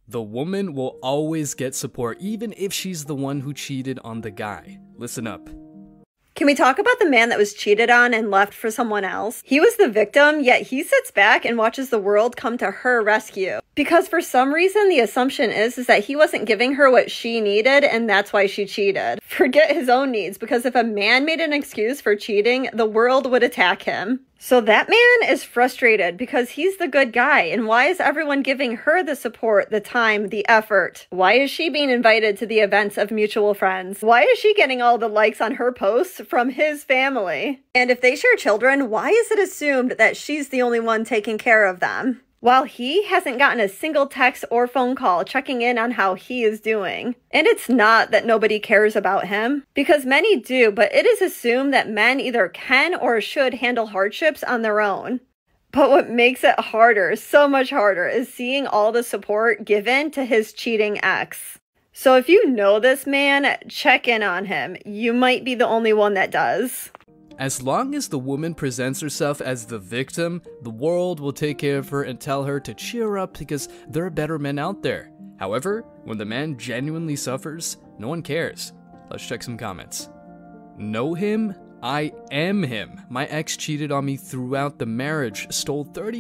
The woman will always get support, even if she's the one who cheated on the guy. Listen up. Can we talk about the man that was cheated on and left for someone else? He was the victim, yet he sits back and watches the world come to her rescue. Because for some reason, the assumption is that he wasn't giving her what she needed, and that's why she cheated. Forget his own needs, because if a man made an excuse for cheating, the world would attack him. So that man is frustrated because he's the good guy, and why is everyone giving her the support, the time, the effort? Why is she being invited to the events of mutual friends? Why is she getting all the likes on her posts from his family? And if they share children, why is it assumed that she's the only one taking care of them? While he hasn't gotten a single text or phone call checking in on how he is doing. And it's not that nobody cares about him, because many do, but it is assumed that men either can or should handle hardships on their own. But what makes it harder, so much harder, is seeing all the support given to his cheating ex. So if you know this man, check in on him. You might be the only one that does. As long as the woman presents herself as the victim, the world will take care of her and tell her to cheer up because there are better men out there. However, when the man genuinely suffers, no one cares. Let's check some comments. Know him? I am him. My ex cheated on me throughout the marriage, stole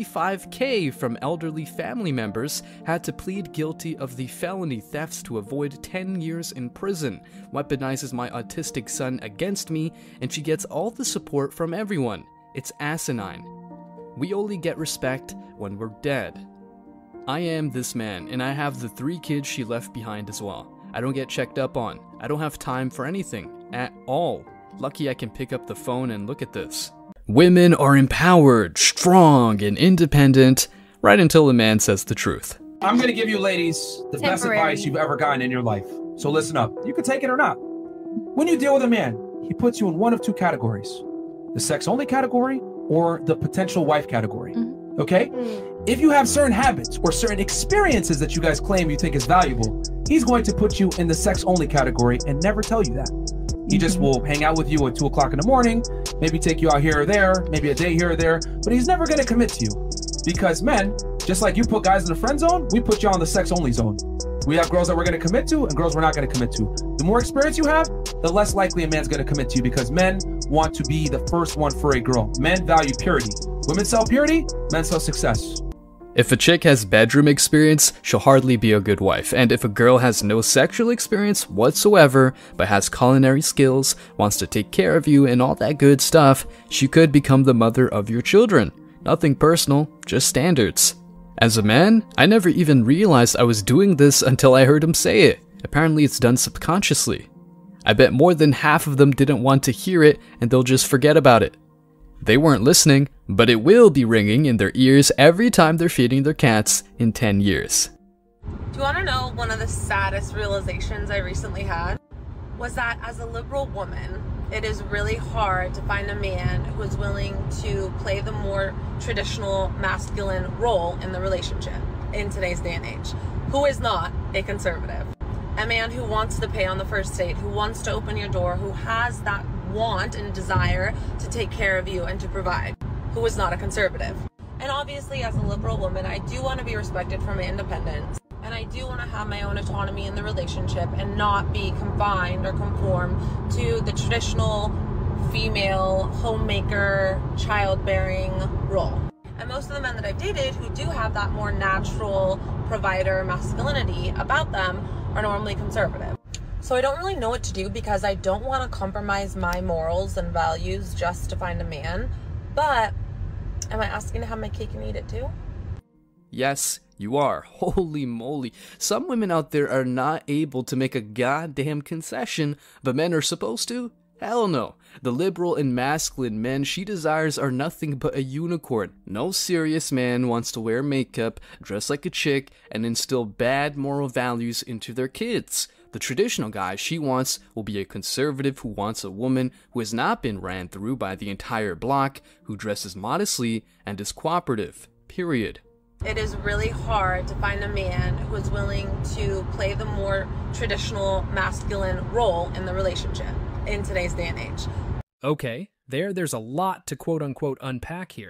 $35K from elderly family members, had to plead guilty of the felony thefts to avoid 10 years in prison, weaponizes my autistic son against me, and she gets all the support from everyone. It's asinine. We only get respect when we're dead. I am this man, and I have the 3 kids she left behind as well. I don't get checked up on. I don't have time for anything. At all. Lucky I can pick up the phone and look at this. Women are empowered, strong, and independent, right until a man says the truth. I'm gonna give you ladies the best advice you've ever gotten in your life. So listen up. You can take it or not. When you deal with a man, he puts you in one of 2 categories. The sex-only category or the potential wife category. Okay? If you have certain habits or certain experiences that you guys claim you think is valuable, he's going to put you in the sex-only category and never tell you that. He just will hang out with you at 2 o'clock in the morning, maybe take you out here or there, maybe a day here or there, but he's never going to commit to you. Because men, just like you put guys in the friend zone, we put you on the sex-only zone. We have girls that we're going to commit to and girls we're not going to commit to. The more experience you have, the less likely a man's going to commit to you because men want to be the first one for a girl. Men value purity. Women sell purity, men sell success. If a chick has bedroom experience, she'll hardly be a good wife, and if a girl has no sexual experience whatsoever, but has culinary skills, wants to take care of you and all that good stuff, she could become the mother of your children. Nothing personal, just standards. As a man, I never even realized I was doing this until I heard him say it. Apparently it's done subconsciously. I bet more than half of them didn't want to hear it, and they'll just forget about it. They weren't listening, but it will be ringing in their ears every time they're feeding their cats in 10 years. Do you want to know one of the saddest realizations I recently had? Was that as a liberal woman, it is really hard to find a man who is willing to play the more traditional masculine role in the relationship in today's day and age, who is not a conservative. A man who wants to pay on the first date, who wants to open your door, who has that want and desire to take care of you and to provide, who is not a conservative. And obviously as a liberal woman, I do want to be respected for my independence, and I do want to have my own autonomy in the relationship and not be confined or conform to the traditional female homemaker childbearing role. And most of the men that I've dated who do have that more natural provider masculinity about them are normally conservative. So I don't really know what to do because I don't want to compromise my morals and values just to find a man. But am I asking to have my cake and eat it too? Yes, you are. Holy moly. Some women out there are not able to make a goddamn concession, but men are supposed to? Hell no. The liberal and masculine men she desires are nothing but a unicorn. No serious man wants to wear makeup, dress like a chick, and instill bad moral values into their kids. The traditional guy she wants will be a conservative who wants a woman who has not been ran through by the entire block, who dresses modestly and is cooperative. Period. It is really hard to find a man who is willing to play the more traditional masculine role in the relationship in today's day and age. Okay, there's a lot to quote-unquote unpack here.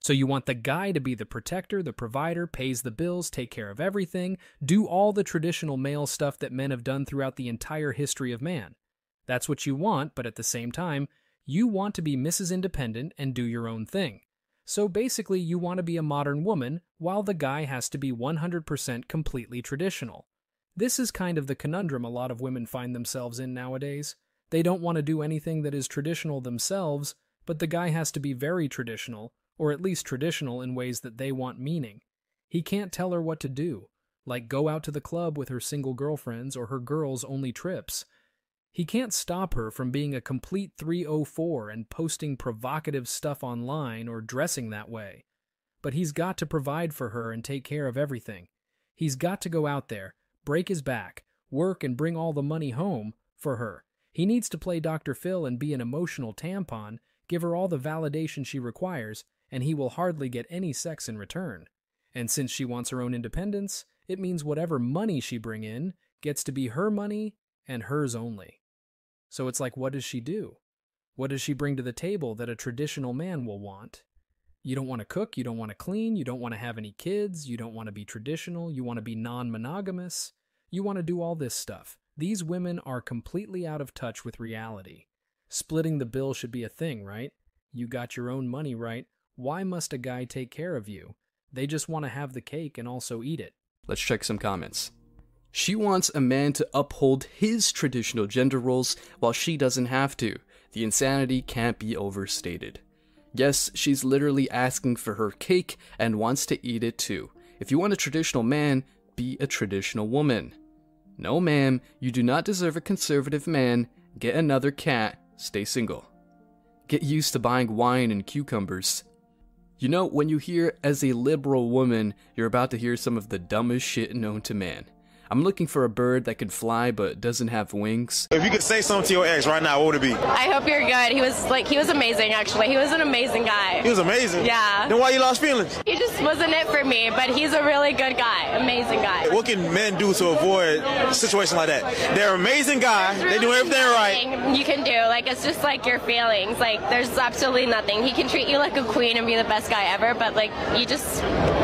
So you want the guy to be the protector, the provider, pays the bills, take care of everything, do all the traditional male stuff that men have done throughout the entire history of man. That's what you want, but at the same time, you want to be Mrs. Independent and do your own thing. So basically, you want to be a modern woman, while the guy has to be 100% completely traditional. This is kind of the conundrum a lot of women find themselves in nowadays. They don't want to do anything that is traditional themselves, but the guy has to be very traditional, or at least traditional in ways that they want meaning. He can't tell her what to do, like go out to the club with her single girlfriends or her girls' only trips. He can't stop her from being a complete 304 and posting provocative stuff online or dressing that way. But he's got to provide for her and take care of everything. He's got to go out there, break his back, work and bring all the money home for her. He needs to play Dr. Phil and be an emotional tampon, give her all the validation she requires, and he will hardly get any sex in return. And since she wants her own independence, it means whatever money she bring in gets to be her money and hers only. So it's like, what does she do? What does she bring to the table that a traditional man will want? You don't want to cook, you don't want to clean, you don't want to have any kids, you don't want to be traditional, you want to be non-monogamous, you want to do all this stuff. These women are completely out of touch with reality. Splitting the bill should be a thing, right? You got your own money, right? Why must a guy take care of you? They just want to have the cake and also eat it. Let's check some comments. She wants a man to uphold his traditional gender roles while she doesn't have to. The insanity can't be overstated. Yes, she's literally asking for her cake and wants to eat it too. If you want a traditional man, be a traditional woman. No ma'am, you do not deserve a conservative man. Get another cat, stay single. Get used to buying wine and cucumbers. You know, when you hear as a liberal woman, you're about to hear some of the dumbest shit known to man. I'm looking for a bird that can fly but doesn't have wings. If you could say something to your ex right now, what would it be? I hope you're good. He was amazing, actually. He was an amazing guy. He was amazing? Yeah. Then why you lost feelings? He just wasn't it for me, but he's a really good guy. Amazing guy. What can men do to avoid a situation like that? They're an amazing guy. They do everything right. You can do. It's just like your feelings. There's absolutely nothing. He can treat you like a queen and be the best guy ever, but you just,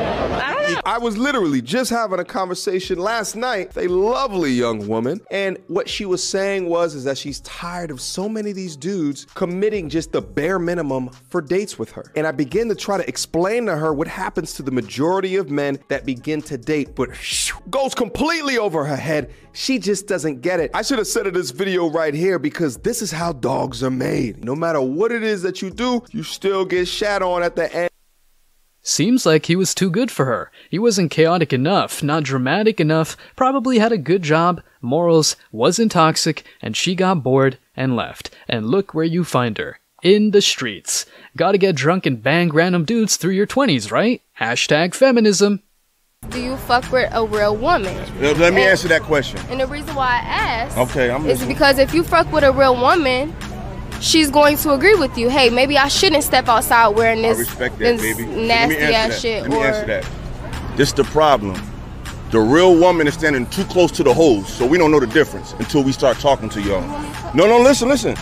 I don't know. I was literally just having a conversation last night with a lovely young woman, and what she was saying is that she's tired of so many of these dudes committing just the bare minimum for dates with her. And I began to try to explain to her what happens to the majority of men that begin to date, but goes completely over her head. She just doesn't get it. I should have said in this video right here, because this is how dogs are made. No matter what it is that you do, you still get shat on at the end. Seems like he was too good for her. He wasn't chaotic enough, not dramatic enough, probably had a good job, morals, wasn't toxic, and she got bored and left. And look where you find her. In the streets. Gotta get drunk and bang random dudes through your 20s, right? Hashtag feminism. Do you fuck with a real woman? Let me answer that question. And the reason why I ask is listening. Because if you fuck with a real woman, she's going to agree with you. Hey, maybe I shouldn't step outside wearing this, nasty ass shit. Let me answer that. This is the problem. The real woman is standing too close to the hoes, so we don't know the difference until we start talking to y'all. No, listen.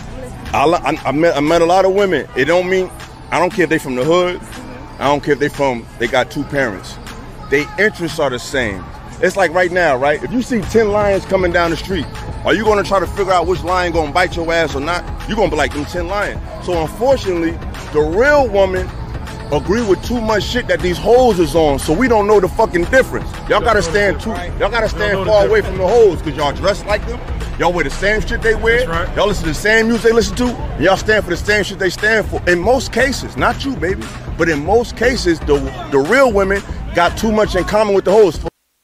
I met a lot of women. It don't mean, I don't care if they from the hood. I don't care if they got two parents. Their interests are the same. It's like right now, right? If you see 10 lions coming down the street, are you going to try to figure out which lion going to bite your ass or not? You're going to be like them 10 lions. So unfortunately, the real woman agree with too much shit that these hoes is on, so we don't know the fucking difference. Y'all got to stand far away from the hoes because y'all dress like them. Y'all wear the same shit they wear. Right. Y'all listen to the same music they listen to. And y'all stand for the same shit they stand for. In most cases, not you, baby, but in most cases, the real women got too much in common with the hoes.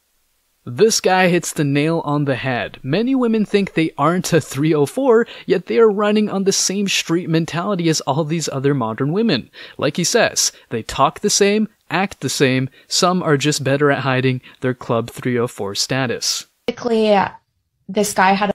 This guy hits the nail on the head. Many women think they aren't a 304, yet they are running on the same street mentality as all these other modern women. Like he says, they talk the same, act the same, some are just better at hiding their Club 304 status. Basically, this guy had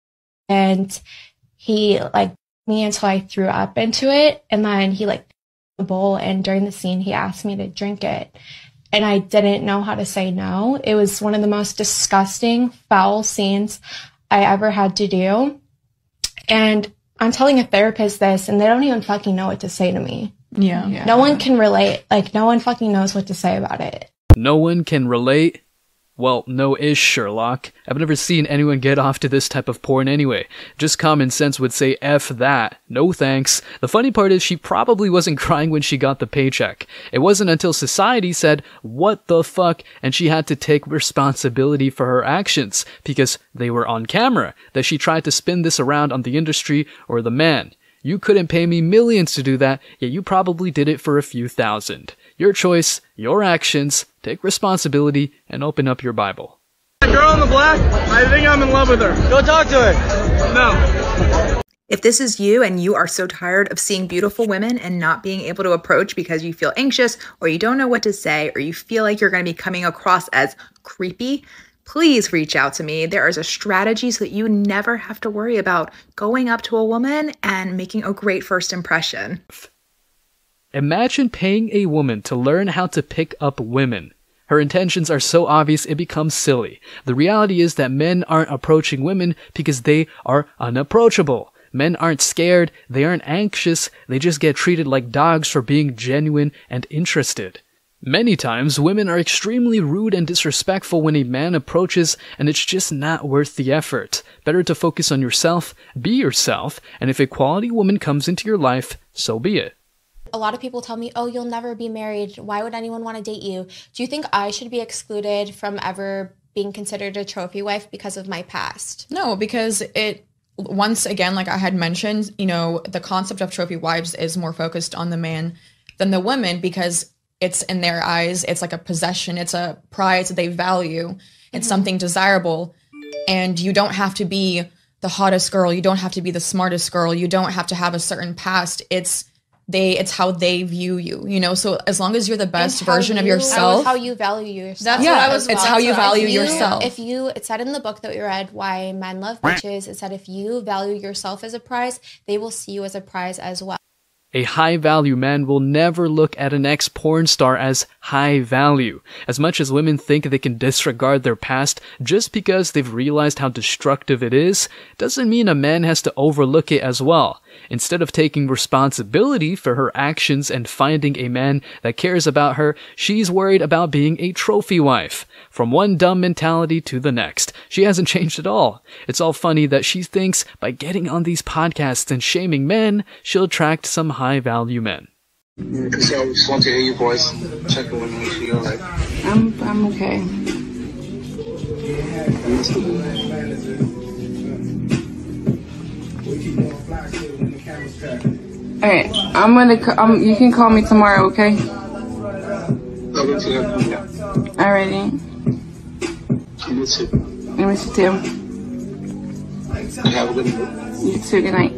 and he me until I threw up into it, and then he the bowl, and during the scene he asked me to drink it. And I didn't know how to say no. It was one of the most disgusting, foul scenes I ever had to do. And I'm telling a therapist this, and they don't even fucking know what to say to me. Yeah. No one can relate. Like, no one fucking knows what to say about it. No one can relate? Well, no-ish, Sherlock. I've never seen anyone get off to this type of porn anyway. Just common sense would say F that. No thanks. The funny part is she probably wasn't crying when she got the paycheck. It wasn't until society said, what the fuck, and she had to take responsibility for her actions, because they were on camera, that she tried to spin this around on the industry or the man. You couldn't pay me millions to do that, yet you probably did it for a few thousand. Your choice, your actions, take responsibility, and open up your Bible. That girl in the black, I think I'm in love with her. Go talk to her. No. If this is you and you are so tired of seeing beautiful women and not being able to approach because you feel anxious or you don't know what to say or you feel like you're going to be coming across as creepy, please reach out to me. There is a strategy so that you never have to worry about going up to a woman and making a great first impression. Imagine paying a woman to learn how to pick up women. Her intentions are so obvious it becomes silly. The reality is that men aren't approaching women because they are unapproachable. Men aren't scared, they aren't anxious, they just get treated like dogs for being genuine and interested. Many times, women are extremely rude and disrespectful when a man approaches, and it's just not worth the effort. Better to focus on yourself, be yourself, and if a quality woman comes into your life, so be it. A lot of people tell me, oh, you'll never be married. Why would anyone want to date you? Do you think I should be excluded from ever being considered a trophy wife because of my past? No, because once again, like I had mentioned, the concept of trophy wives is more focused on the man than the women because it's in their eyes, it's like a possession, it's a prize that they value, it's something desirable, and you don't have to be the hottest girl, you don't have to be the smartest girl, you don't have to have a certain past, it's how they view you, so as long as you're the best version of yourself. How you value yourself. That's what I was it's how you value yourself. It said in the book that we read, Why Men Love Bitches, it said if you value yourself as a prize, they will see you as a prize as well. A high-value man will never look at an ex-porn star as high value. As much as women think they can disregard their past just because they've realized how destructive it is, doesn't mean a man has to overlook it as well. Instead of taking responsibility for her actions and finding a man that cares about her, she's worried about being a trophy wife. From one dumb mentality to the next. She hasn't changed at all. It's all funny that she thinks by getting on these podcasts and shaming men, she'll attract some high-value men. So I just want to hear you boys check in with me if you're alright. I'm okay. Alright, I'm gonna. You can call me tomorrow, okay? Love to hear from you. Alrighty. I miss you. I miss you too. Have a good night. You too. Good night.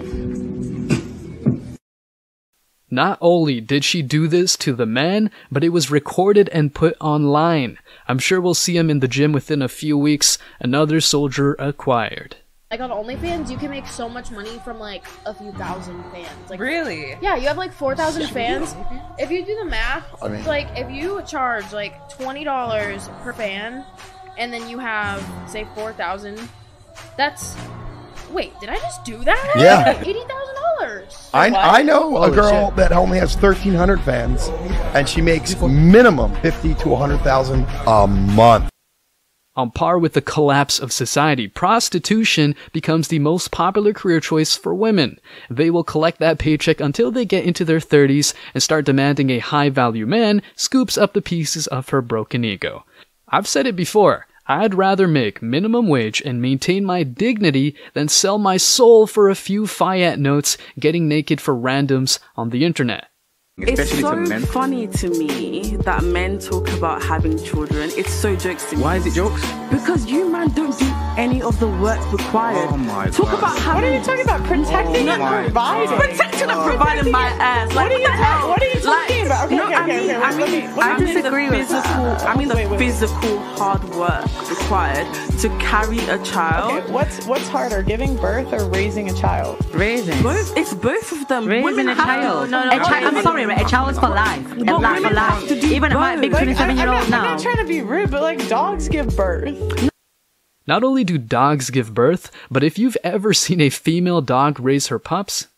Not only did she do this to the man, but it was recorded and put online. I'm sure we'll see him in the gym within a few weeks. Another soldier acquired. Like on OnlyFans, you can make so much money from like a few thousand fans. Like really? Yeah, you have like 4,000 fans. If you do the math, like if you charge like $20 per fan, and then you have say 4,000, that's. Wait, did I just do that? Yeah. $80,000. I know a girl that only has 1,300 fans, and she makes minimum $50,000 to $100,000 a month. On par with the collapse of society, prostitution becomes the most popular career choice for women. They will collect that paycheck until they get into their 30s and start demanding a high-value man scoops up the pieces of her broken ego. I've said it before. I'd rather make minimum wage and maintain my dignity than sell my soul for a few Fayette notes getting naked for randoms on the internet. It's so funny to me that men talk about having children. It's so jokes to me. Why is it jokes? Because you man don't do any of the work required. Oh my Talk God. about having... What are you talking about? Protecting and providing? Protecting and providing my ass. Like, what are you talking about? Okay, I disagree with that. I mean the physical hard work required to carry a child. Okay, what's harder, giving birth or raising a child? Raising. It's both of them. Raising a child. I'm sorry, a child is for life. A life for life. Even a big 27-year-old now. I'm not trying to be rude, but like dogs give birth. Not only do dogs give birth, but if you've ever seen a female dog raise her pups,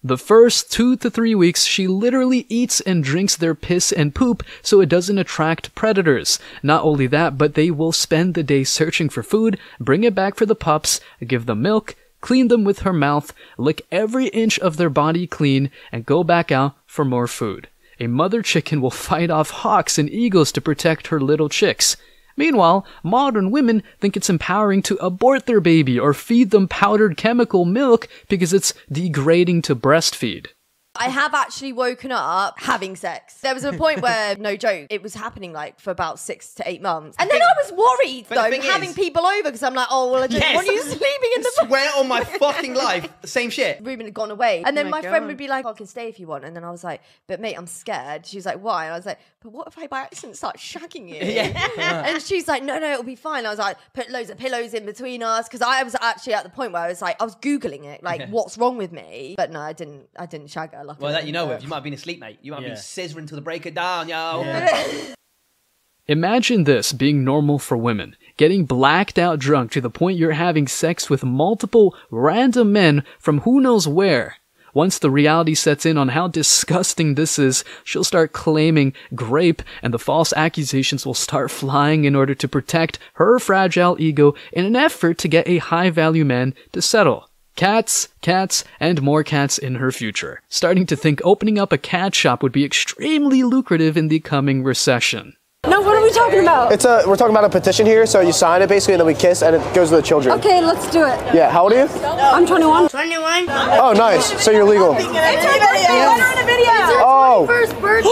The first 2 to 3 weeks, she literally eats and drinks their piss and poop so it doesn't attract predators. Not only that, but they will spend the day searching for food, bring it back for the pups, give them milk, clean them with her mouth, lick every inch of their body clean, and go back out for more food. A mother chicken will fight off hawks and eagles to protect her little chicks. Meanwhile, modern women think it's empowering to abort their baby or feed them powdered chemical milk because it's degrading to breastfeed. I have actually woken up having sex. There was a point where, no joke, it was happening like for about 6 to 8 months. And then I was worried though, having people over because I'm like, oh, well, I don't want you sleeping in the room. Swear on my fucking life, the same shit. Ruben had gone away. And then my friend would be like, I can stay if you want. And then I was like, but mate, I'm scared. She was like, why? And I was like, but what if I by accident start shagging you? And she's like, no, it'll be fine. I was like, put loads of pillows in between us. Because I was actually at the point where I was like, I was Googling it, like, what's wrong with me? But no, I didn't shag her. Luckily. Well, that you know of. You might have been asleep, mate. You might have been scissoring till the break of dawn, yo. Imagine this being normal for women. Getting blacked out drunk to the point you're having sex with multiple random men from who knows where. Once the reality sets in on how disgusting this is, she'll start claiming grape and the false accusations will start flying in order to protect her fragile ego in an effort to get a high-value man to settle. Cats, cats, and more cats in her future. Starting to think opening up a cat shop would be extremely lucrative in the coming recession. No, what are we talking about? We're talking about a petition here, so you sign it basically and then we kiss and it goes to the children. Okay, let's do it. Yeah, how old are you? I'm 21. 21? Oh, nice. So you're legal. It's her birthday. We're on a video. Oh. It's her first birthday.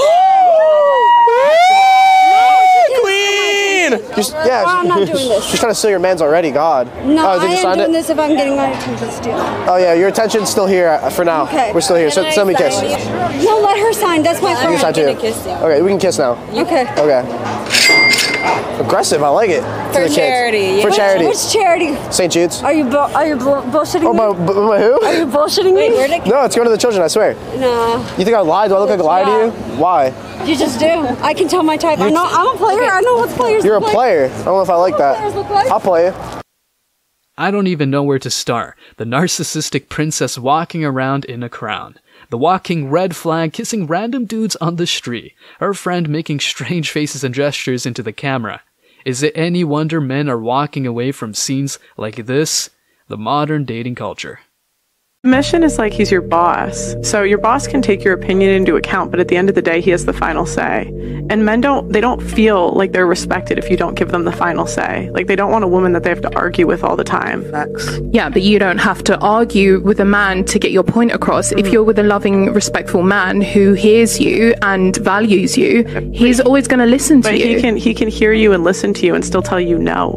Queen! I'm not doing this. She's trying to steal your mans already, God. No, I am doing this if I'm getting my attention still. Oh yeah, your attention's still here for now. Okay. We're still here, so let me kiss. No, let her sign. That's my friend. You can sign too. Okay, we can kiss now. Okay. Okay. Aggressive, I like it. For charity. For charity. Which charity? St. Jude's. Are you bullshitting me? My who? Are you bullshitting me? No, it's going to the children, I swear. No. You think I lied? Do I look like I lied to you? Why? You just do. I can tell my type. I'm a player. Okay. I know what players You're look a player. I don't know if I like that. I'll play it. I don't even know where to start. The narcissistic princess walking around in a crown. The walking red flag kissing random dudes on the street. Her friend making strange faces and gestures into the camera. Is it any wonder men are walking away from scenes like this? The modern dating culture. Mission is like he's your boss. So your boss can take your opinion into account, but at the end of the day, he has the final say. And men don't feel like they're respected if you don't give them the final say. Like they don't want a woman that they have to argue with all the time. Yeah, but you don't have to argue with a man to get your point across. If you're with a loving, respectful man who hears you and values you, he's always going to listen to you. But he can hear you and listen to you and still tell you no.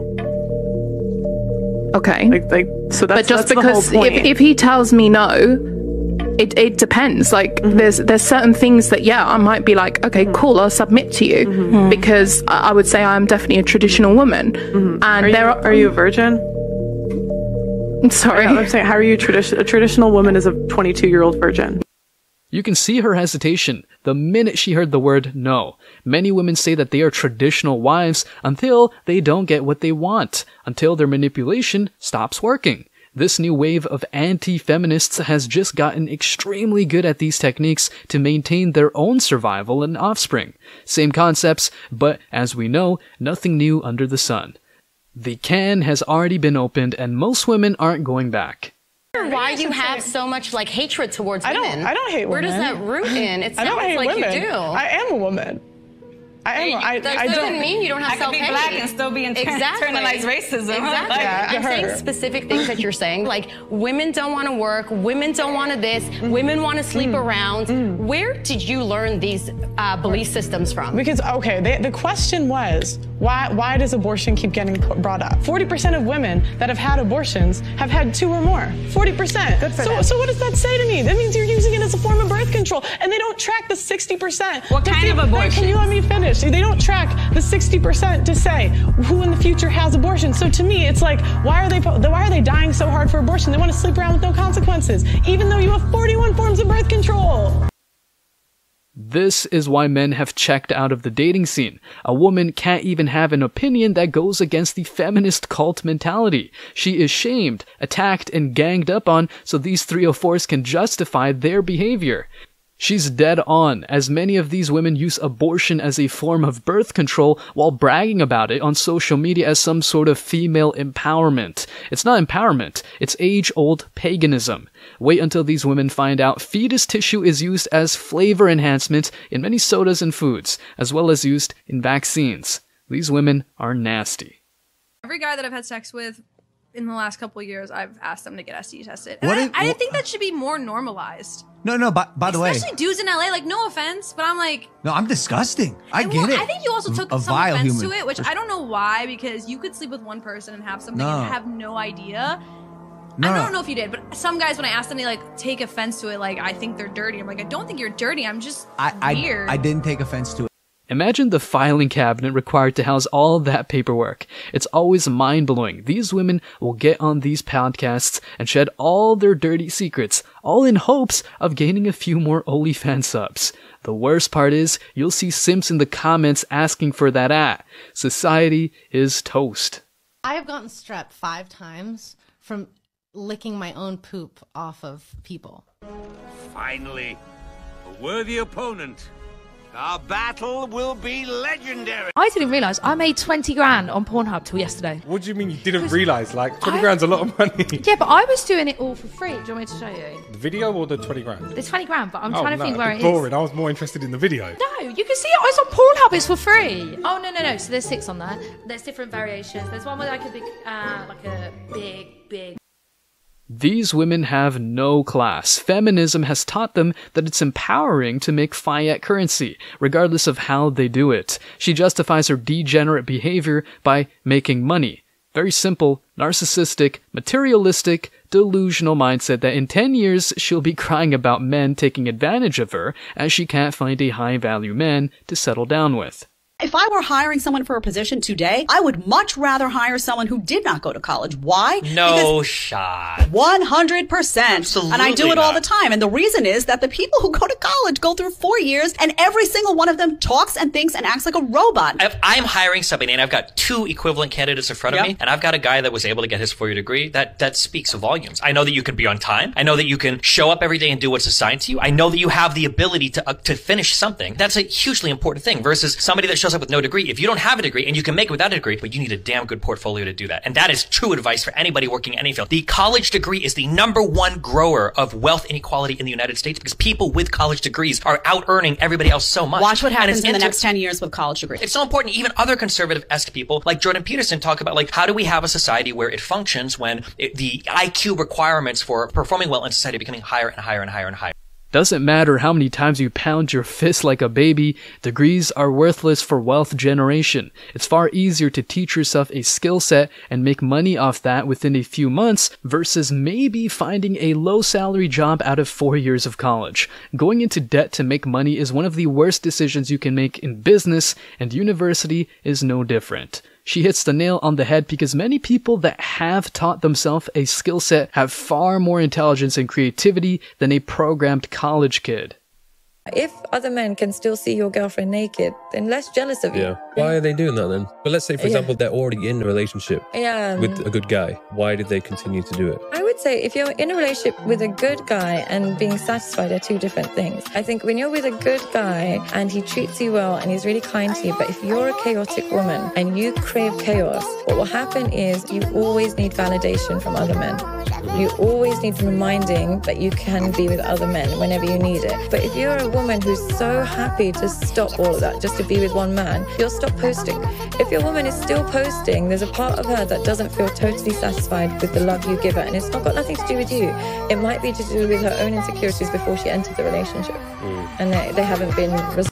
Okay. So that's, but just that's because the whole point. if he tells me no, it depends. Like there's certain things that I might be like, okay, cool, I'll submit to you because I would say I'm definitely a traditional woman. And are you a virgin? I'm sorry. Yeah, I'm saying, how are you a traditional woman is a 22-year-old virgin? You can see her hesitation the minute she heard the word no. Many women say that they are traditional wives until they don't get what they want, until their manipulation stops working. This new wave of anti-feminists has just gotten extremely good at these techniques to maintain their own survival and offspring. Same concepts, but as we know, nothing new under the sun. The can has already been opened and most women aren't going back. Why do you have so much hatred towards women? I don't hate women. Where does that root in? It sounds like women. you do. I am a woman. That doesn't mean you don't have self-hate. I could be black and still be internalized racism. Exactly. I'm saying specific things that you're saying, like women don't want to work, women don't want to this, women want to sleep around. Where did you learn these belief systems from? Because, the question was, why does abortion keep getting brought up? 40% of women that have had abortions have had 2 or more. 40%. Good for them. So what does that say to me? That means you're using it as a form of birth control. And they don't track the 60%. What kind of abortion? Can you let me finish? They don't track the 60% to say who in the future has abortion. So to me, it's like, why are they dying so hard for abortion? They want to sleep around with no consequences, even though you have 41 forms of birth control. This is why men have checked out of the dating scene. A woman can't even have an opinion that goes against the feminist cult mentality. She is shamed, attacked, and ganged up on so these 304s can justify their behavior. She's dead on, as many of these women use abortion as a form of birth control while bragging about it on social media as some sort of female empowerment. It's not empowerment, it's age-old paganism. Wait until these women find out fetus tissue is used as flavor enhancement in many sodas and foods, as well as used in vaccines. These women are nasty. Every guy that I've had sex with in the last couple of years, I've asked them to get STD tested. And I think that should be more normalized. No, by the way. Especially dudes in LA, like, no offense, but I'm like... No, I'm disgusting. I get it. I think you also took some offense to it, which I don't know why, because you could sleep with one person and have something and have no idea. I don't know if you did, but some guys, when I ask them, they, like, take offense to it, like, I think they're dirty. I'm like, I don't think you're dirty, I'm just weird. I didn't take offense to it. Imagine the filing cabinet required to house all that paperwork. It's always mind-blowing. These women will get on these podcasts and shed all their dirty secrets, all in hopes of gaining a few more OnlyFans subs. The worst part is, you'll see simps in the comments asking for that Society is toast. I have gotten strep 5 times from licking my own poop off of people. Finally, a worthy opponent. Our battle will be legendary. I didn't realise I made 20 grand on Pornhub till yesterday. What do you mean you didn't realise? Like, 20 grand's a lot of money. Yeah, but I was doing it all for free. Do you want me to show you? The video or the 20 grand? The 20 grand, but I'm trying to think where it is. Boring. I was more interested in the video. No, you can see it. It's on Pornhub. It's for free. Oh, no. So there's 6 on there. There's different variations. There's one with like a big... These women have no class. Feminism has taught them that it's empowering to make fiat currency, regardless of how they do it. She justifies her degenerate behavior by making money. Very simple, narcissistic, materialistic, delusional mindset that in 10 years she'll be crying about men taking advantage of her as she can't find a high-value man to settle down with. If I were hiring someone for a position today, I would much rather hire someone who did not go to college. Why? No shot. 100%. Absolutely and I do it all the time. And the reason is that the people who go to college go through 4 years and every single one of them talks and thinks and acts like a robot. If I'm hiring somebody and I've got 2 equivalent candidates in front of me, and I've got a guy that was able to get his 4-year degree, that speaks volumes. I know that you can be on time. I know that you can show up every day and do what's assigned to you. I know that you have the ability to finish something. That's a hugely important thing versus somebody that shows up with no degree. If you don't have a degree, and you can make it without a degree, but you need a damn good portfolio to do that. And that is true advice for anybody working in any field. The college degree is the #1 grower of wealth inequality in the United States because people with college degrees are out earning everybody else so much. Watch what happens in the next 10 years with college degrees. It's so important. Even other conservative-esque people like Jordan Peterson talk about, like, how do we have a society where it functions when the IQ requirements for performing well in society are becoming higher and higher and higher and higher. Doesn't matter how many times you pound your fist like a baby, degrees are worthless for wealth generation. It's far easier to teach yourself a skill set and make money off that within a few months versus maybe finding a low salary job out of 4 years of college. Going into debt to make money is one of the worst decisions you can make in business, and university is no different. She hits the nail on the head because many people that have taught themselves a skill set have far more intelligence and creativity than a programmed college kid. If other men can still see your girlfriend naked, then less jealous of you. Yeah. Why are they doing that then? But let's say, for example, they're already in a relationship with a good guy. Why did they continue to do it? I would say if you're in a relationship with a good guy and being satisfied are 2 different things. I think when you're with a good guy and he treats you well and he's really kind to you, but if you're a chaotic woman and you crave chaos, what will happen is you always need validation from other men. You always need reminding that you can be with other men whenever you need it. But if you're a woman who's so happy to stop all of that just to be with one man, you'll stop posting. If your woman is still posting, there's a part of her that doesn't feel totally satisfied with the love you give her, and it's not got nothing to do with you. It might be to do with her own insecurities before she entered the relationship, and they haven't been resolved.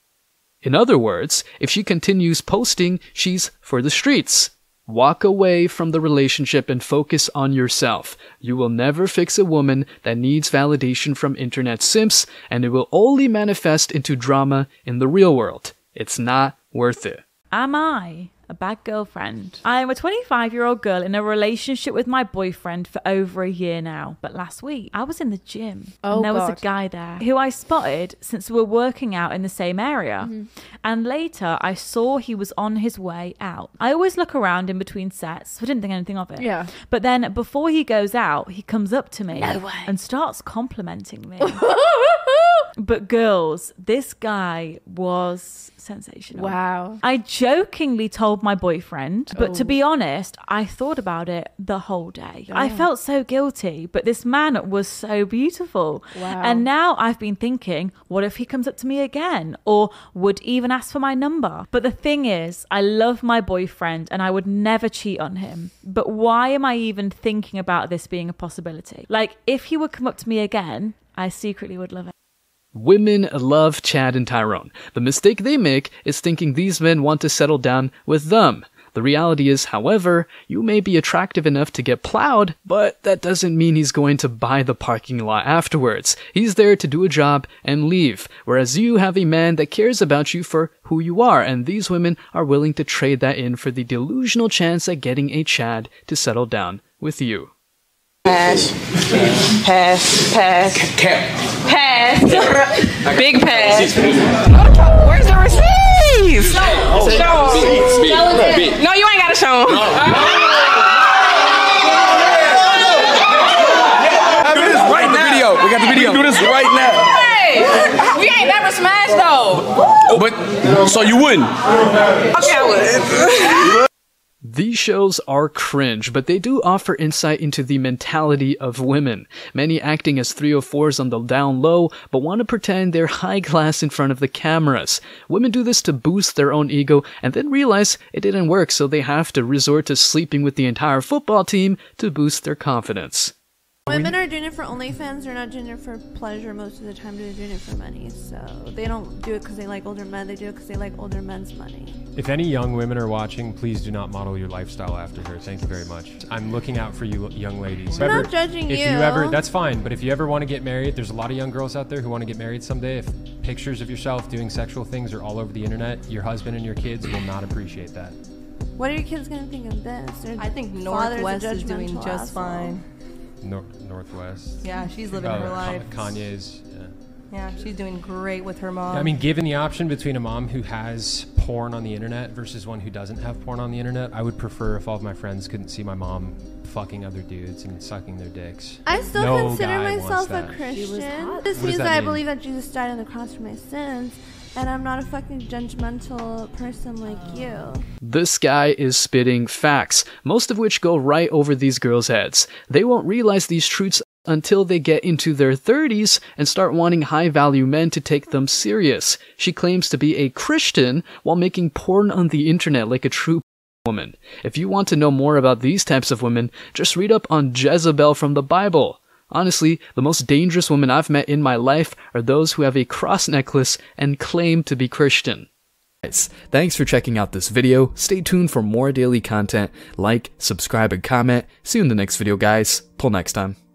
In other words, if she continues posting, she's for the streets. Walk away from the relationship and focus on yourself. You will never fix a woman that needs validation from internet simps, and it will only manifest into drama in the real world. It's not worth it. Am I a bad girlfriend. I am a 25-year-old girl in a relationship with my boyfriend for over a year now. But last week, I was in the gym and there was a guy there who I spotted since we were working out in the same area. And later, I saw he was on his way out. I always look around in between sets, so I didn't think anything of it. Yeah. But then before he goes out, he comes up to me and starts complimenting me. But girls, this guy was sensational. Wow. I jokingly told my boyfriend, but to be honest, I thought about it the whole day. I felt so guilty, but this man was so beautiful. Wow. And now I've been thinking, what if he comes up to me again or would even ask for my number? But the thing is, I love my boyfriend and I would never cheat on him. But why am I even thinking about this being a possibility? Like, if he would come up to me again, I secretly would love it. Women love Chad and Tyrone. The mistake they make is thinking these men want to settle down with them. The reality is, however, you may be attractive enough to get plowed, but that doesn't mean he's going to buy the parking lot afterwards. He's there to do a job and leave, whereas you have a man that cares about you for who you are, and these women are willing to trade that in for the delusional chance at getting a Chad to settle down with you. Pass. Pass. Pass. Pass. Big pass. Where's the receipts? Show them. No, you ain't got to show them. Do this right now. We got the video. Do this right now. Hey, we ain't never smashed though. But so you wouldn't? Okay, I would. These shows are cringe, but they do offer insight into the mentality of women. Many acting as 304s on the down low, but want to pretend they're high class in front of the cameras. Women do this to boost their own ego and then realize it didn't work, so they have to resort to sleeping with the entire football team to boost their confidence. Women are doing it for OnlyFans. They're not doing it for pleasure most of the time. They're doing it for money. So they don't do it because they like older men. They do it because they like older men's money. If any young women are watching, please do not model your lifestyle after her. Thank you very much. I'm looking out for you young ladies. I'm not judging if you. That's fine. But if you ever want to get married, there's a lot of young girls out there who want to get married someday. If pictures of yourself doing sexual things are all over the internet, your husband and your kids will not appreciate that. What are your kids going to think of this? I think Northwest is doing just fine. Northwest. Yeah, she's living her life. Kanye's. Yeah, she's doing great with her mom. I mean, given the option between a mom who has porn on the internet versus one who doesn't have porn on the internet, I would prefer if all of my friends couldn't see my mom fucking other dudes and sucking their dicks. I still consider myself a Christian. This means that I believe that Jesus died on the cross for my sins. And I'm not a fucking judgmental person like you. This guy is spitting facts, most of which go right over these girls' heads. They won't realize these truths until they get into their 30s and start wanting high-value men to take them serious. She claims to be a Christian while making porn on the internet like a true woman. If you want to know more about these types of women, just read up on Jezebel from the Bible. Honestly, the most dangerous women I've met in my life are those who have a cross necklace and claim to be Christian. Guys, thanks for checking out this video. Stay tuned for more daily content. Like, subscribe, and comment. See you in the next video, guys. Till next time.